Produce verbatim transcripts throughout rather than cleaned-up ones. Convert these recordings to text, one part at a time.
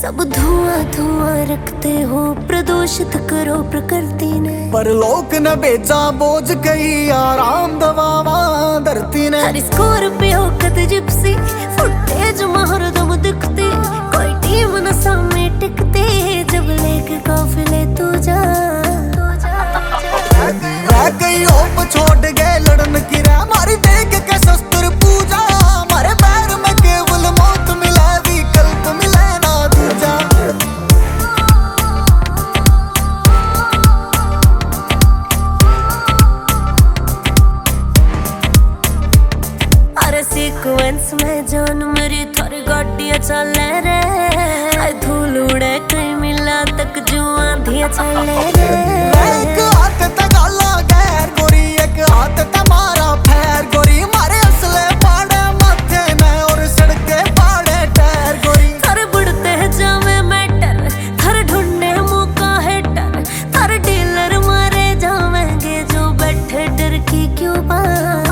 सब धुआं धुआं रखते हो, प्रदूषित करो प्रकृति ने। पर लोक न बेचा बोझ कई आराम दवावा धरती ने। हर स्कॉर्पियो कद जिप्सी फुटेज महरदम दिखती, कोई टीम न सामने टिकती, जब लेके काफिले तू जा। रह गई होप छोड़ गए लड़न की रे, हमारी देख के शस्त्र पूजा। हमारे पैर में केवल मौत मिला, विकल्प मिले ना दूजा। अरे सीक्वेंस में जान मेरी थारी गाड़ियां चले रे, धूल उड़े कहीं मिला तक जो आंधियां चले रे। एक हाथ तगाला गैर गोरी, एक हाथ तमारा फैर गोरी। हमारे असले पाड़े माथे ने और सड़के पाड़े टैर गोरी। थारे बढ़ते जावे मैटर, थारे ढूंढने मौका हेटर, थारे डीलर मारे जावेंगे जो बैठे डर की क्यों बात।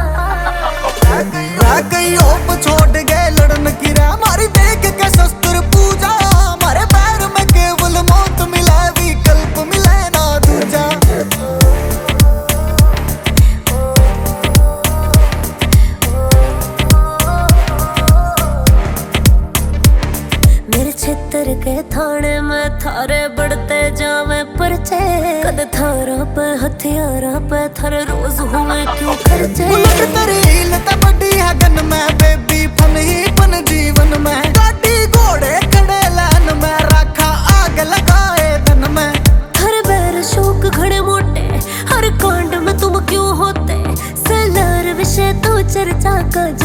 रह गई होप छोड़ गए लड़न की रे, हमारी देख के शस्त्र पूजा। हमारे पैर में केवल मौत मिला, विकल्प मिले ना दूजा। मेरे क्षेत्र के थाने में थारे बढ़ते जावे परचे, कद थारा पे हथियारा पे थारे रोज हुए क्यों खर्चे। उलट तेरी हिलता बड़ी है गन में, बेबी फन ही फन जीवन में। गाड़ी घोड़े खड़े लाइन में, रखा आग लगाए धन में। थारे बैर शौक घड़े मोटे, हर कांड में तुम क्यों होते। सेलर विषय तो चर्चा का